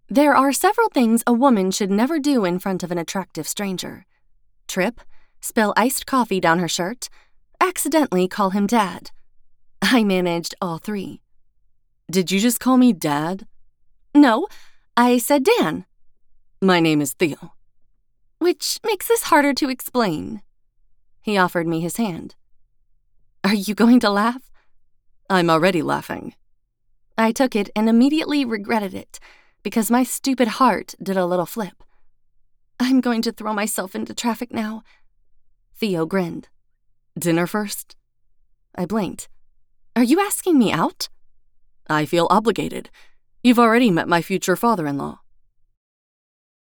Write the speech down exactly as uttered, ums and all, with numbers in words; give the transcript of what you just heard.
There are several things a woman should never do in front of an attractive stranger. Trip, spill iced coffee down her shirt, accidentally call him Dad. I managed all three. Did you just call me Dad? No, I said Dan. My name is Theo. Which makes this harder to explain. He offered me his hand. Are you going to laugh? I'm already laughing. I took it and immediately regretted it, because my stupid heart did a little flip. I'm going to throw myself into traffic now. Theo grinned. Dinner first? I blinked. Are you asking me out? I feel obligated. You've already met my future father-in-law.